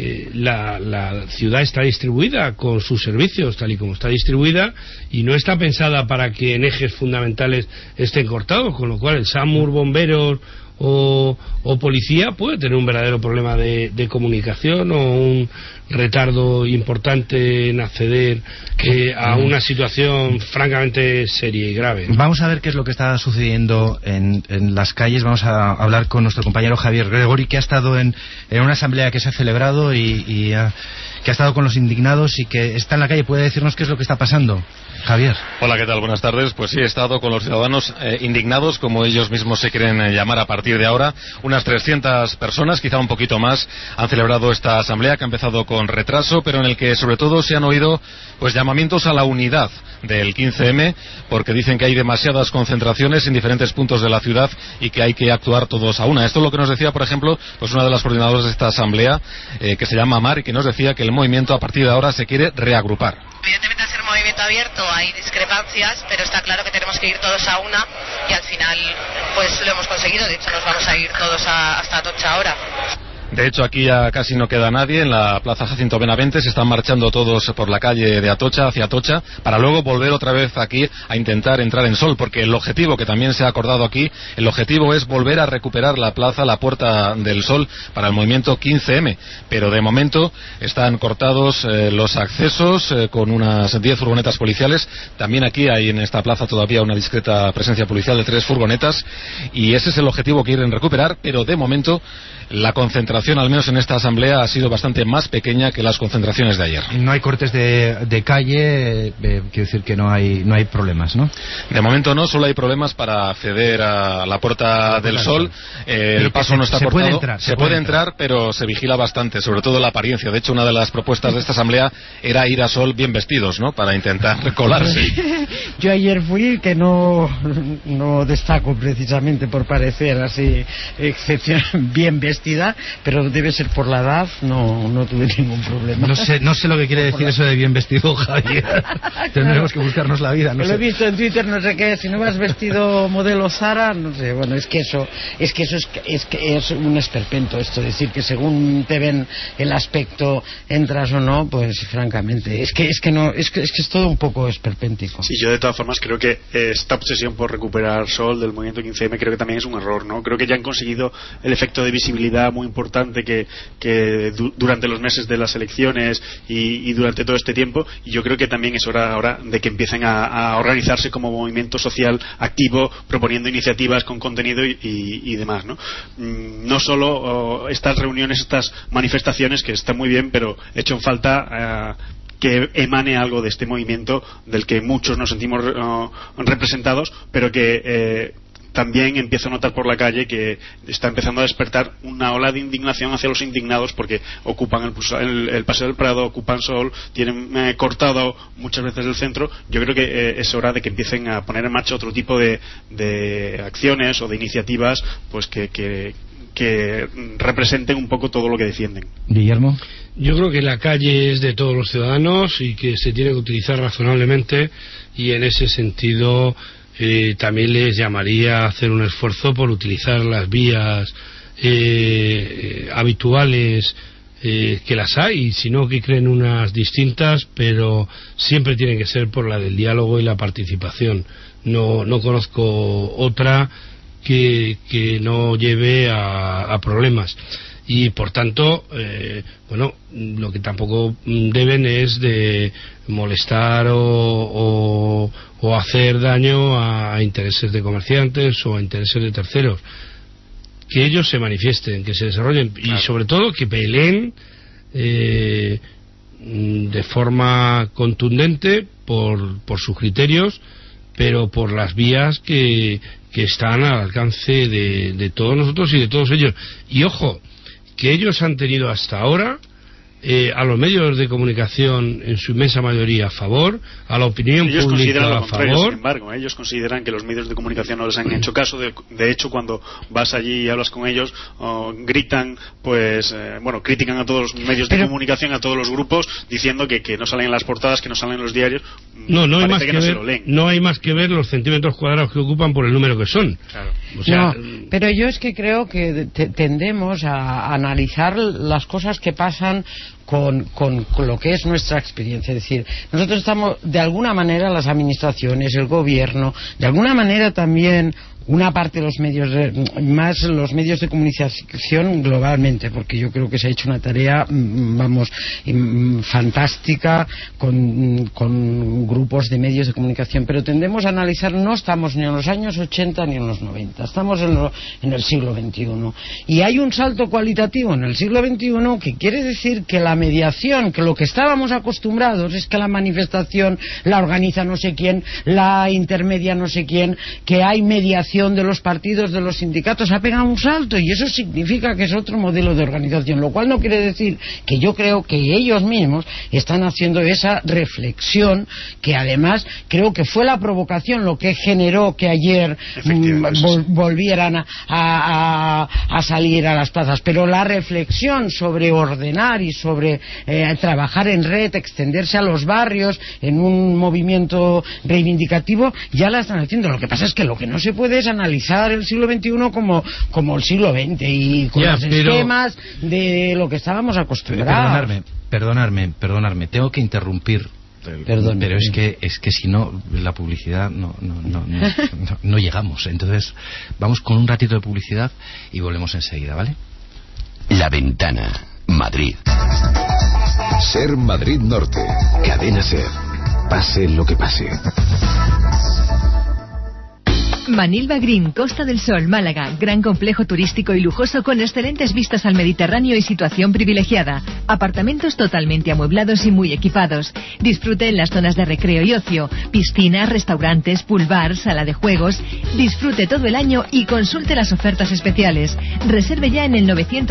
la ciudad está distribuida con sus servicios tal y como está distribuida, y no está pensada para que en ejes fundamentales estén cortados, con lo cual el SAMUR, bomberos o policía puede tener un verdadero problema de comunicación o un retardo importante en acceder a una situación francamente seria y grave. Vamos a ver qué es lo que está sucediendo en las calles. Vamos a hablar con nuestro compañero Javier Gregori, que ha estado en una asamblea que se ha celebrado y que ha estado con los indignados y que está en la calle. ¿Puede decirnos qué es lo que está pasando, Javier? Hola, ¿qué tal? Buenas tardes. Pues sí, he estado con los ciudadanos indignados, como ellos mismos se quieren llamar a partir de ahora. Unas 300 personas, quizá un poquito más, han celebrado esta asamblea, que ha empezado con retraso, pero en el que sobre todo se han oído pues llamamientos a la unidad del 15M, porque dicen que hay demasiadas concentraciones en diferentes puntos de la ciudad y que hay que actuar todos a una. Esto es lo que nos decía, por ejemplo, pues una de las coordinadoras de esta asamblea, que se llama Mar, y que nos decía que el movimiento a partir de ahora se quiere reagrupar. Evidentemente, al ser un movimiento abierto hay discrepancias, pero está claro que tenemos que ir todos a una, y al final pues lo hemos conseguido. De hecho, nos vamos a ir todos hasta Atocha ahora. De hecho, aquí ya casi no queda nadie en la Plaza Jacinto Benavente. Se están marchando todos por la calle de Atocha hacia Atocha para luego volver otra vez aquí a intentar entrar en Sol, porque el objetivo, que también se ha acordado aquí, el objetivo es volver a recuperar la plaza, la Puerta del Sol, para el movimiento 15M. Pero de momento están cortados los accesos con unas 10 furgonetas policiales. También aquí hay en esta plaza todavía una discreta presencia policial de 3 furgonetas, y ese es el objetivo que quieren recuperar, pero de momento la concentración, al menos en esta asamblea, ha sido bastante más pequeña que las concentraciones de ayer. No hay cortes de calle, quiero decir que no hay problemas, ¿no? De momento no, solo hay problemas para acceder a la Puerta del Sol. El paso no está cortado. Se puede entrar, pero se vigila bastante, sobre todo la apariencia. De hecho, una de las propuestas de esta asamblea era ir a Sol bien vestidos, ¿no?, para intentar colarse. Yo ayer fui, que no destaco precisamente por parecer así excepcional, bien vestida, pero debe ser por la edad, no tuve ningún problema. No sé lo que quiere decir eso de bien vestido, Javier. Tendremos que buscarnos la vida. Lo he visto en Twitter, no sé qué, si no vas vestido modelo Zara, no sé, bueno, es que eso es un esperpento, esto, decir que según te ven el aspecto entras o no, pues francamente, es que es todo un poco esperpéntico. Sí, yo de todas formas creo que esta obsesión por recuperar Sol del movimiento 15M creo que también es un error, ¿no? Creo que ya han conseguido el efecto de visibilidad muy importante que durante los meses de las elecciones y durante todo este tiempo, y yo creo que también es hora ahora de que empiecen a organizarse como movimiento social activo, proponiendo iniciativas con contenido y demás, ¿no? No solo estas reuniones, estas manifestaciones, que están muy bien, pero echan falta que emane algo de este movimiento del que muchos nos sentimos representados, pero que también empiezo a notar por la calle que está empezando a despertar una ola de indignación hacia los indignados, porque ocupan el Paseo del Prado, ocupan Sol, tienen cortado muchas veces el centro. Yo creo que es hora de que empiecen a poner en marcha otro tipo de acciones o de iniciativas, pues que representen un poco todo lo que defienden. Guillermo. Yo creo que la calle es de todos los ciudadanos y que se tiene que utilizar razonablemente, y en ese sentido también les llamaría a hacer un esfuerzo por utilizar las vías habituales, que las hay, sino que creen unas distintas, pero siempre tienen que ser por la del diálogo y la participación. No conozco otra que no lleve a problemas, y por tanto lo que tampoco deben es de molestar o hacer daño a intereses de comerciantes o a intereses de terceros. Que ellos se manifiesten, que se desarrollen, y sobre todo que peleen de forma contundente por sus criterios, pero por las vías que están al alcance de todos nosotros y de todos ellos. Y ojo, que ellos han tenido hasta ahora a los medios de comunicación en su inmensa mayoría a favor, a la opinión ellos pública a favor. Sin embargo, ellos consideran que los medios de comunicación no les han hecho caso. De hecho, cuando vas allí y hablas con ellos, gritan, critican a todos los medios de comunicación, a todos los grupos, diciendo que no salen en las portadas, que no salen en los diarios. No hay más que ver los centímetros cuadrados que ocupan por el número que son. Claro. O sea, pero yo es que creo que tendemos a analizar las cosas que pasan con lo que es nuestra experiencia. Es decir, nosotros estamos, de alguna manera, las administraciones, el gobierno, de alguna manera también una parte de los medios más los medios de comunicación globalmente, porque yo creo que se ha hecho una tarea fantástica con grupos de medios de comunicación, pero tendemos a analizar, no estamos ni en los años 80 ni en los 90, estamos en el siglo XXI, y hay un salto cualitativo en el siglo XXI que quiere decir que la mediación, que lo que estábamos acostumbrados es que la manifestación la organiza no sé quién, la intermedia no sé quién, que hay mediación de los partidos, de los sindicatos, ha pegado un salto, y eso significa que es otro modelo de organización, lo cual no quiere decir que yo creo que ellos mismos están haciendo esa reflexión, que además creo que fue la provocación lo que generó que ayer volvieran a salir a las plazas, pero la reflexión sobre ordenar y sobre sobre trabajar en red, extenderse a los barrios en un movimiento reivindicativo, ya la están haciendo. Lo que pasa es que lo que no se puede es analizar el siglo XXI como el siglo XX y con los esquemas de lo que estábamos acostumbrados. Perdonadme, tengo que interrumpir. Pero es que si no, la publicidad no llegamos. Entonces, vamos con un ratito de publicidad y volvemos enseguida, ¿vale? La Ventana, Madrid. Ser Madrid Norte. Cadena Ser. Pase lo que pase. Manilva Green, Costa del Sol, Málaga. Gran complejo turístico y lujoso con excelentes vistas al Mediterráneo y situación privilegiada. Apartamentos totalmente amueblados y muy equipados. Disfrute en las zonas de recreo y ocio. Piscinas, restaurantes, pool bar, sala de juegos. Disfrute todo el año y consulte las ofertas especiales. Reserve ya en el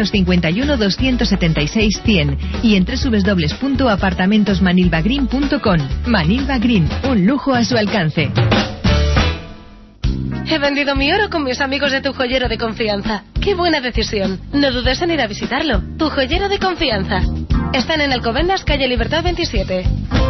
951-276-100 y en www.apartamentosmanilvagreen.com. Manilva Green, un lujo a su alcance. He vendido mi oro con mis amigos de Tu Joyero de Confianza. ¡Qué buena decisión! No dudes en ir a visitarlo. Tu Joyero de Confianza. Están en Alcobendas, calle Libertad 27.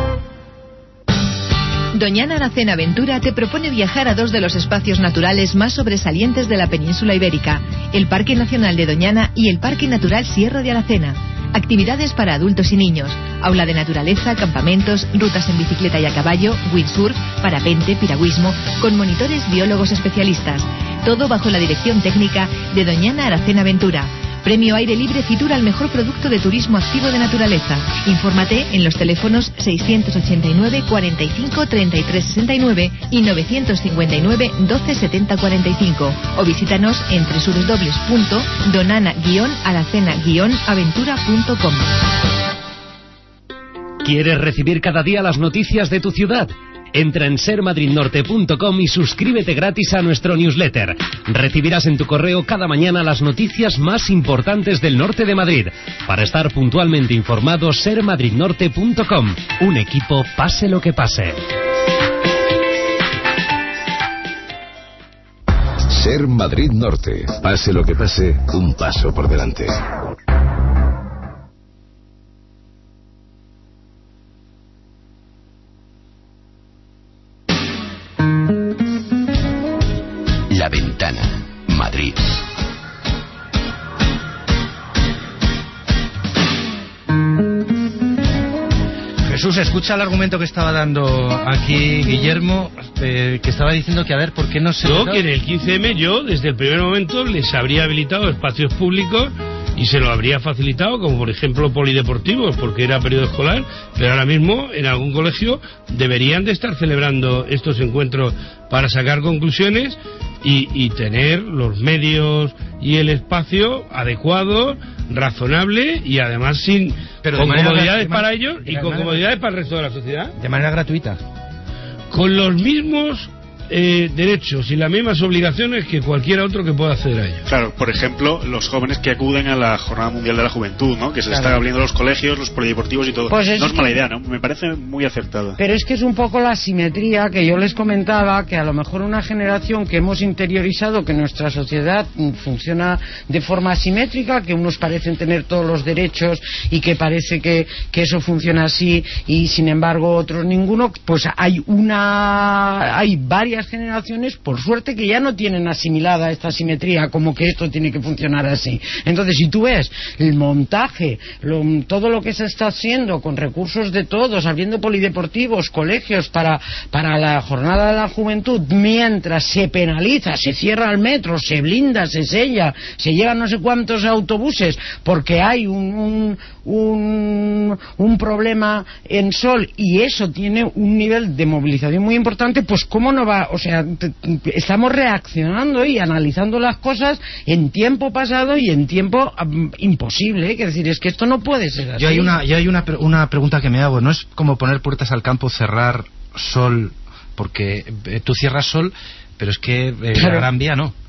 Doñana Aracena Ventura te propone viajar a dos de los espacios naturales más sobresalientes de la península ibérica, el Parque Nacional de Doñana y el Parque Natural Sierra de Aracena. Actividades para adultos y niños, aula de naturaleza, campamentos, rutas en bicicleta y a caballo, windsurf, parapente, piragüismo, con monitores biólogos especialistas. Todo bajo la dirección técnica de Doñana Aracena Ventura. Premio Aire Libre Fitur al mejor producto de turismo activo de naturaleza. Infórmate en los teléfonos 689 45 33 69 y 959 12 70 45 o visítanos en www.donana-aracena-aventura.com. ¿Quieres recibir cada día las noticias de tu ciudad? Entra en sermadridnorte.com y suscríbete gratis a nuestro newsletter. Recibirás en tu correo cada mañana las noticias más importantes del norte de Madrid. Para estar puntualmente informado, sermadridnorte.com. Un equipo, pase lo que pase. Ser Madrid Norte. Pase lo que pase, un paso por delante. La Ventana, Madrid. Jesús, escucha el argumento que estaba dando aquí Guillermo, que estaba diciendo que a ver, ¿por qué no se... Yo que en el 15M yo desde el primer momento les habría habilitado espacios públicos y se lo habría facilitado, como por ejemplo polideportivos, porque era periodo escolar, pero ahora mismo en algún colegio deberían de estar celebrando estos encuentros para sacar conclusiones y tener los medios y el espacio adecuado, razonable y además con comodidades para ellos y con comodidades para el resto de la sociedad. De manera gratuita. Con los mismos derechos y las mismas obligaciones que cualquier otro que pueda acceder a ellos. Claro, por ejemplo, los jóvenes que acuden a la Jornada Mundial de la Juventud, ¿no? Que se están abriendo los colegios, los polideportivos y todo. Pues no es mala idea, ¿no? Me parece muy acertada. Pero es que es un poco la simetría que yo les comentaba, que a lo mejor una generación que hemos interiorizado que nuestra sociedad funciona de forma asimétrica, que unos parecen tener todos los derechos y que parece que eso funciona así y sin embargo otros ninguno, pues hay varias generaciones, por suerte, que ya no tienen asimilada esta simetría, como que esto tiene que funcionar así. Entonces, si tú ves el montaje, todo lo que se está haciendo con recursos de todos, abriendo polideportivos, colegios para la Jornada de la Juventud, mientras se penaliza, se cierra el metro, se blinda, se sella, se llevan no sé cuántos autobuses, porque hay un problema en Sol y eso tiene un nivel de movilización muy importante, pues ¿cómo no va? O sea, estamos reaccionando y analizando las cosas en tiempo pasado y en tiempo imposible, es decir, es que esto no puede ser así. Yo hay una pregunta que me hago, no es como poner puertas al campo, cerrar Sol, porque tú cierras Sol, pero es que la Gran Vía no.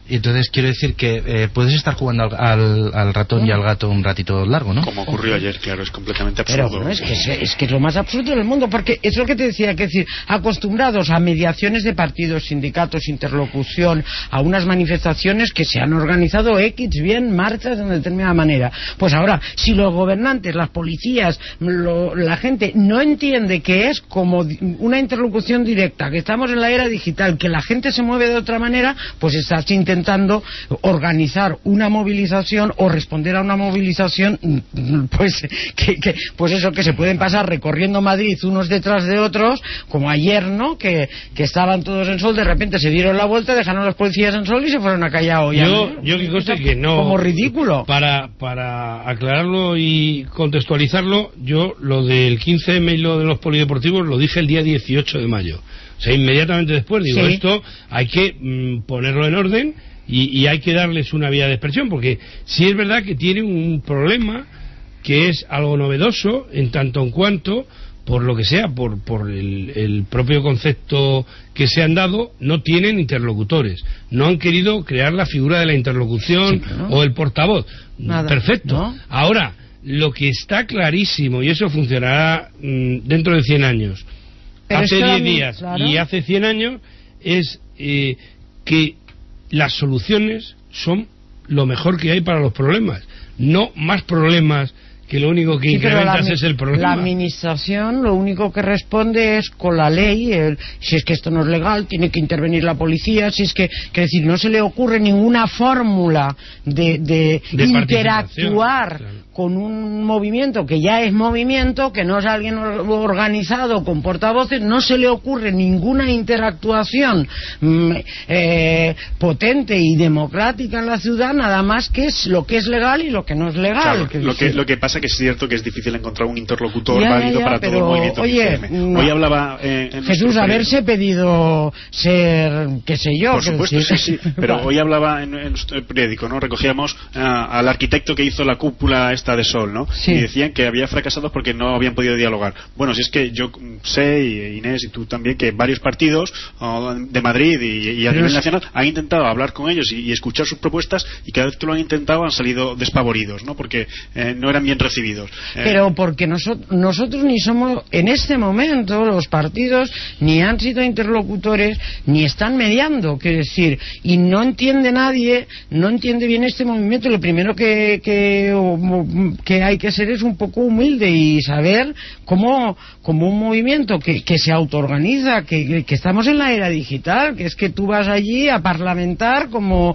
Y entonces quiero decir que puedes estar jugando al ratón y al gato un ratito largo, ¿no? Como ocurrió ayer, claro, es completamente absurdo. Pero bueno, es que es lo más absurdo del mundo, porque es lo que te decía, que decir, acostumbrados a mediaciones de partidos, sindicatos, interlocución, a unas manifestaciones que se han organizado bien marchas de una determinada manera. Pues ahora, si los gobernantes, las policías, la gente no entiende que es como una interlocución directa, que estamos en la era digital, que la gente se mueve de otra manera, pues estás intentando organizar una movilización o responder a una movilización, pues pues eso, que se pueden pasar recorriendo Madrid unos detrás de otros, como ayer, ¿no? Que estaban todos en Sol, de repente se dieron la vuelta, dejaron a los policías en Sol y se fueron a Callao. Yo que conste que no. Como ridículo. Para aclararlo y contextualizarlo, yo lo del 15M y lo de los polideportivos lo dije el día 18 de mayo. O sea, inmediatamente después digo, sí, esto hay que ponerlo en orden y hay que darles una vía de expresión, porque sí es verdad que tiene un problema que es algo novedoso en tanto en cuanto, por lo que sea, por el propio concepto que se han dado, no tienen interlocutores, no han querido crear la figura de la interlocución, sí, ¿no? O el portavoz. Nada, perfecto, ¿no? Ahora, lo que está clarísimo, y eso funcionará dentro de 100 años, pero hace 10 días, claro, y hace 100 años, es que las soluciones son lo mejor que hay para los problemas, no más problemas, que lo único que incrementas es el problema. La administración lo único que responde es con la ley, si es que esto no es legal, tiene que intervenir la policía, si es que decir, no se le ocurre ninguna fórmula de interactuar, claro, con un movimiento que ya es movimiento, que no es alguien organizado con portavoces, no se le ocurre ninguna interactuación potente y democrática en la ciudad, nada más que es lo que es legal y lo que no es legal. Claro, lo que pasa que es cierto que es difícil encontrar un interlocutor válido para todo el movimiento. Oye, hoy hablaba Jesús, haberse pedido ser, qué sé yo. Por supuesto, sí, pero hoy hablaba en el periódico, ¿no? Recogíamos al arquitecto que hizo la cúpula esta de Sol, ¿no? Sí. Y decían que había fracasado porque no habían podido dialogar. Bueno, si es que yo sé, y Inés y tú también, que varios partidos de Madrid y a nivel nacional han intentado hablar con ellos y escuchar sus propuestas, y cada vez que lo han intentado han salido despavoridos, ¿no? Porque no eran bien recibidos. Pero porque nosotros ni somos, en este momento, los partidos ni han sido interlocutores ni están mediando, quiero decir, y no entiende nadie, no entiende bien este movimiento. Lo primero que hay que ser es un poco humilde y saber cómo un movimiento que se autoorganiza, que estamos en la era digital, que es que tú vas allí a parlamentar como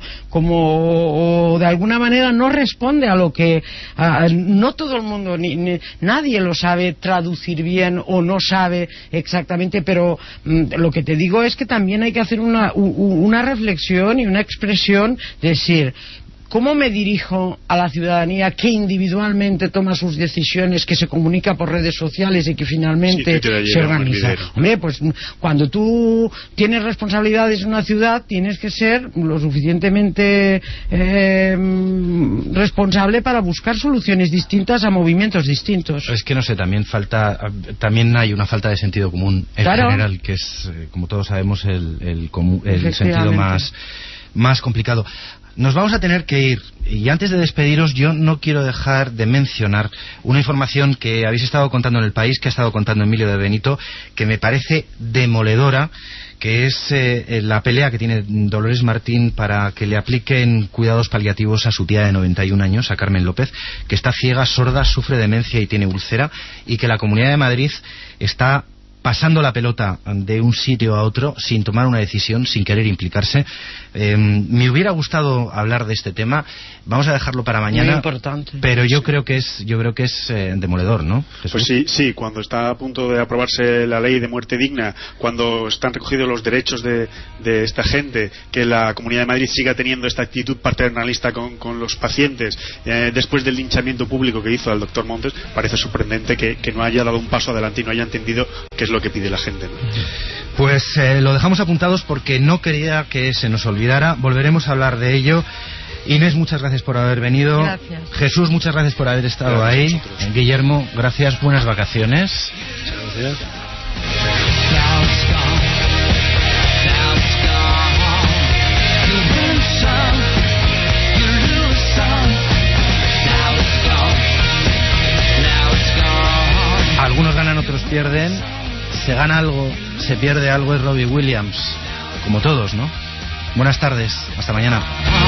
o de alguna manera no responde a lo que no todo el mundo, nadie lo sabe traducir bien o no sabe exactamente, pero lo que te digo es que también hay que hacer una reflexión y una expresión, de decir, ¿cómo me dirijo a la ciudadanía que individualmente toma sus decisiones, que se comunica por redes sociales y que finalmente se organiza? Hombre, pues cuando tú tienes responsabilidades en una ciudad, tienes que ser lo suficientemente responsable para buscar soluciones distintas a movimientos distintos. Es que no sé, también hay una falta de sentido común en general, que es, como todos sabemos, el sentido más complicado. Nos vamos a tener que ir, y antes de despediros yo no quiero dejar de mencionar una información que habéis estado contando en El País, que ha estado contando Emilio de Benito, que me parece demoledora, que es la pelea que tiene Dolores Martín para que le apliquen cuidados paliativos a su tía de 91 años, a Carmen López, que está ciega, sorda, sufre demencia y tiene úlcera, y que la Comunidad de Madrid está pasando la pelota de un sitio a otro sin tomar una decisión, sin querer implicarse. Me hubiera gustado hablar de este tema. Vamos a dejarlo para mañana. Muy importante. Pero yo creo que es demoledor, ¿no, Jesús? Pues sí, cuando está a punto de aprobarse la ley de muerte digna, cuando están recogidos los derechos de esta gente, que la Comunidad de Madrid siga teniendo esta actitud paternalista con los pacientes, después del linchamiento público que hizo al doctor Montes, parece sorprendente que no haya dado un paso adelante y no haya entendido qué es lo que pide la gente, ¿no? Pues lo dejamos apuntados porque no quería que se nos olvidara. Volveremos a hablar de ello. Inés, muchas gracias por haber venido. Gracias. Jesús, muchas gracias por haber estado ahí. Guillermo, gracias, buenas vacaciones. Muchas gracias. South Star, ganan, otros pierden. Se gana algo, se pierde algo, es Robbie Williams. Como todos, ¿no? Buenas tardes, hasta mañana.